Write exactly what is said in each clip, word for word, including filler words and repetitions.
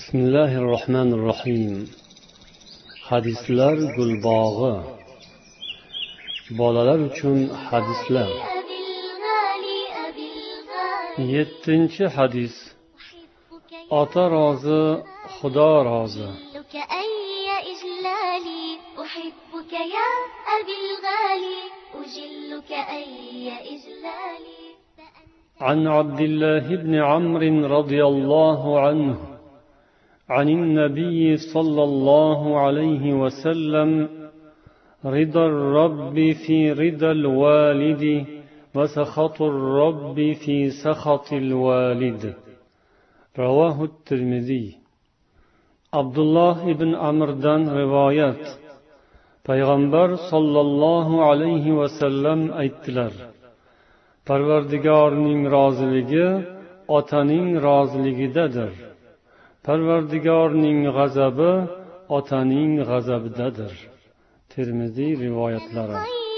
Bismillahirrohmanirrohim. Hadislar gulbog'i. Bolalar uchun hadislar. yettinchi hadis. Ota rozi, Xudo rozi. عن عبد الله بن عمرو رضي الله عنه عن النبي صلى الله عليه وسلم رضا الرب في رضا الوالد وسخط الرب في سخط الوالد. رواه الترمذي. Abdulloh ibn Amrdan rivoyat. Payg'ambar sollallohu alayhi vasallam aytdilar: Parvardigorning roziligi otaning roziligidadir. Parvardigorning g'azabi otaning g'azabidadir. Termiziy rivoyatlari.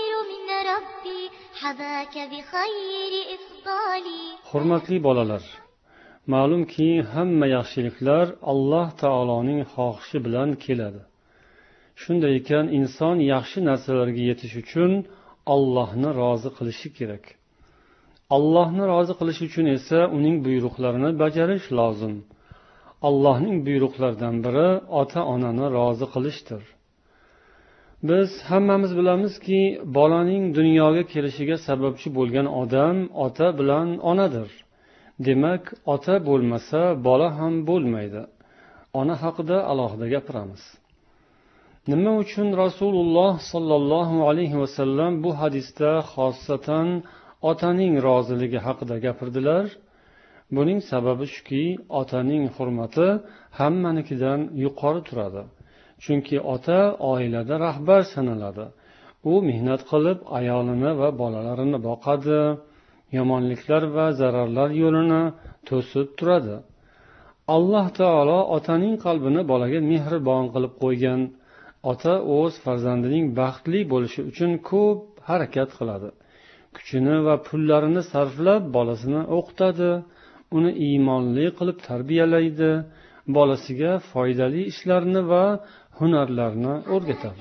Hurmatli bolalar, ma'lumki hamma yaxshiliklar Alloh taoloning xohishi bilan keladi. Shunday ekan, inson yaxshi narsalarga yetish uchun Allohni rozi qilishi kerak. Allohni rozi qilish uchun esa uning buyruqlarini bajarish lozim. Allohning buyruqlaridan biri ota-onani rozi qilishdir. Biz hammamiz bilamizki, bolaning dunyoga kelishiga sababchi bo'lgan odam ota bilan onadir. Demak, ota bo'lmasa, bola ham bo'lmaydi. Ona haqida alohida gapiramiz. Nima uchun Rasululloh sollallohu alayhi vasallam bu hadisda xossatan otaning roziligi haqida gapirdilar? Buning sababi shuki, otaning hurmati hammanikidan yuqori turadi. Chunki ota oilada rahbar sanaladi. U mehnat qilib ayolini va bolalarini boqadi, yomonliklar va zararlar yo'lini to'sib turadi. Alloh taolo otaning qalbini bolaga mehribon qilib qo'ygan. Ota o'z farzandining baxtli bo'lishi uchun ko'p harakat qiladi. Kuchini va pullarini sarflab bolasini o'qitadi, uni iymonli qilib tarbiyalaydi, bolasiga foydali ishlarni va hunarlarni o'rgatadi.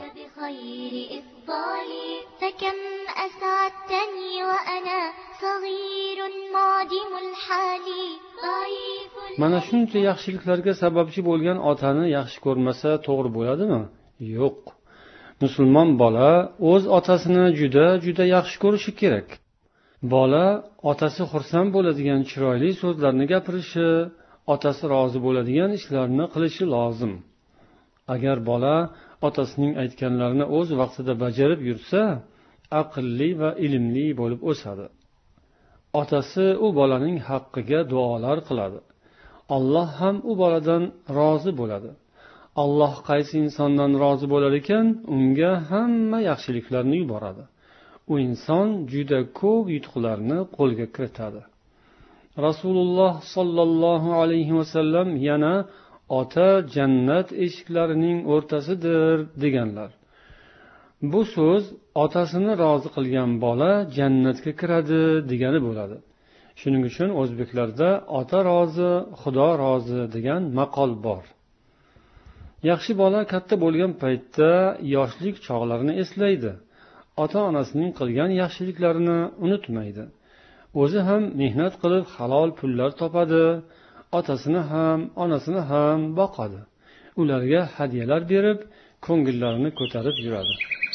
Mana shuncha yaxshiliklarga sababchi bo'lgan otani yaxshi ko'rmasa to'g'ri bo'ladimi? Yo'q. Musulmon bola o'z otasini juda juda yaxshi ko'rishi kerak. Bola otasi xursand bo'ladigan chiroyli so'zlarni gapirishi, otasi rozi bo'ladigan ishlarni qilishi lozim. Agar bola otasining aytganlarini o'z vaqtida bajarib yursa, aqlli va ilmli bo'lib o'sadi. Otasi u bolaning haqqiga duolar qiladi. Alloh ham u boladan rozi bo'ladi. Alloh qaysi insondan rozi bo'lar ekan, unga hamma yaxshiliklarni yuboradi. U inson juda ko'p yutuqlarni qo'lga kiritadi. Rasululloh sollallohu alayhi vasallam yana ota jannat eshiklarining o'rtasidir deganlar. Bu so'z otasini rozi qilgan bola jannatga kiradi degani bo'ladi. Shuning uchun o'zbeklarda ota rozi, Xudo rozi degan maqol bor. Yaxshi bola katta bo'lgan paytda yoshlik chog'larini eslaydi. Ota-onasining qilgan yaxshiliklarini unutmaydi. O'zi ham mehnat qilib halol pullar topadi, otasini ham, onasini ham boqadi. Ularga hadyalar berib, ko'ngillarini ko'tarib yuradi.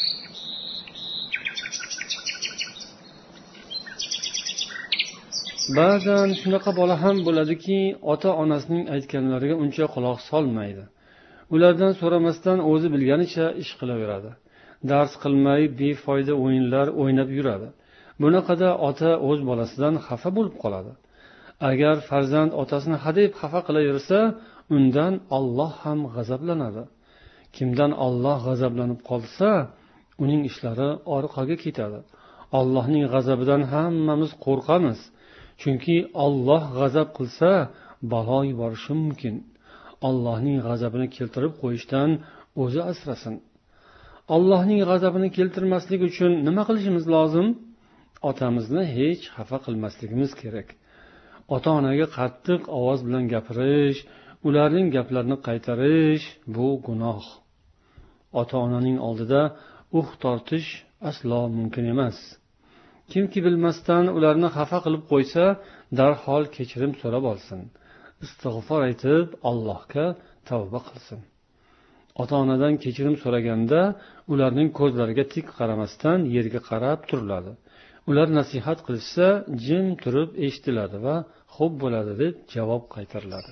Ba'zan shunaqa bola ham bo'ladiki, ota-onasining aytganlariga uncha quloq solmaydi. Ulardan so'ramasdan o'zi bilganicha ish qilaveradi. Dars qilmay befoyda o'yinlar o'ynab yuradi. Bunaqada ota o'z bolasidan xafa bo'lib qoladi. Agar farzand otasini hadeb xafa qilaversa, undan Alloh ham g'azablanadi. Kimdan Alloh g'azablanib qolsa, uning ishlari orqaga ketadi. Allohning g'azabidan hammamiz qo'rqamiz. Chunki Alloh g'azab qilsa, balo yuborishi mumkin. Allohning g'azabini keltirib qo'yishdan o'zi asrasin. Allohning g'azabini keltirmaslik uchun nima qilishimiz lozim? Otamizni hech xafa qilmasligimiz kerak. Ota-onaga qattiq ovoz bilan gapirish, ularning gaplarini qaytarish bu gunoh. Ota onaning oldida uh tortish aslo mumkin emas. Kimki bilmasdan ularni xafa qilib qo'ysa, darhol kechirim so'rab olsin. Istig'for aytib Allohga tavba qilsin. Ota-onadan kechirim so'raganda ularning ko'zlariga tik qaramasdan yerga qarab turiladi. Ular nasihat qilishsa, jim turib eshitiladi va xo'p bo'ladi deb javob qaytariladi.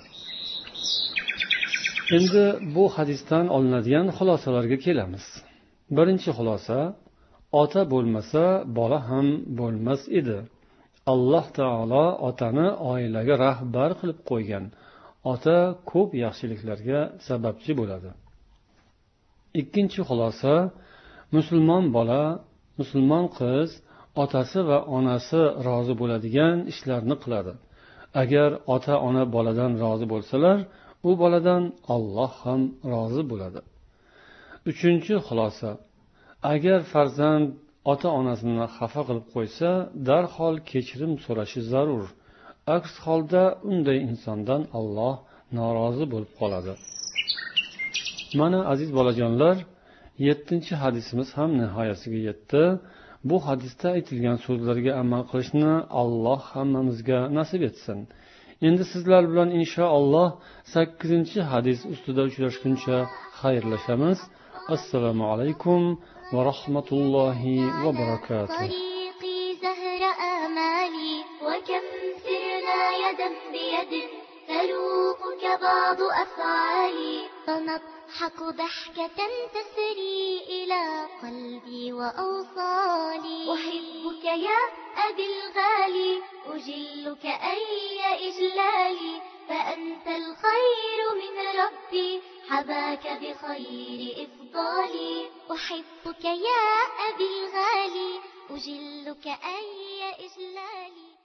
Endi bu hadisdan olinadigan xulosalarga kelamiz. Birinchi xulosa: ota bo'lmasa, bola ham bo'lmas edi. Alloh taolo otani oilaga rahbar qilib qo'ygan. Ota ko'p yaxshiliklarga sababchi bo'ladi. Ikkinchi xulosa: musulmon bola, musulmon qiz otasi va onasi rozi bo'ladigan ishlarni qiladi. Agar ota-ona boladan rozi bo'lsalar, u boladan Alloh ham rozi bo'ladi. Uchinchi xulosa: agar farzand ota-onasini xafa qilib qo'ysa, darhol kechirim so'rashi zarur. Aks holda unday insondan Alloh norozi bo'lib qoladi. Mana aziz bolajonlar, yettinchi hadisimiz ham nihoyasiga yetdi. Bu hadisda aytilgan so'zlarga amal qilishni Alloh hammamizga nasib etsin. Endi sizlar bilan inshaalloh sakkizinchi hadis ustida uchrashguncha xayrlashamiz. Assalomu alaykum va rahmatullohi va barakatuh. نضحك ضحكة تسري إلى قلبي وأوصالي. أحبك يا أبي الغالي، أجلك أي إجلالي، فأنت الخير من ربي، حباك بخير إفضالي. أحبك يا أبي الغالي، أجلك أي إجلالي.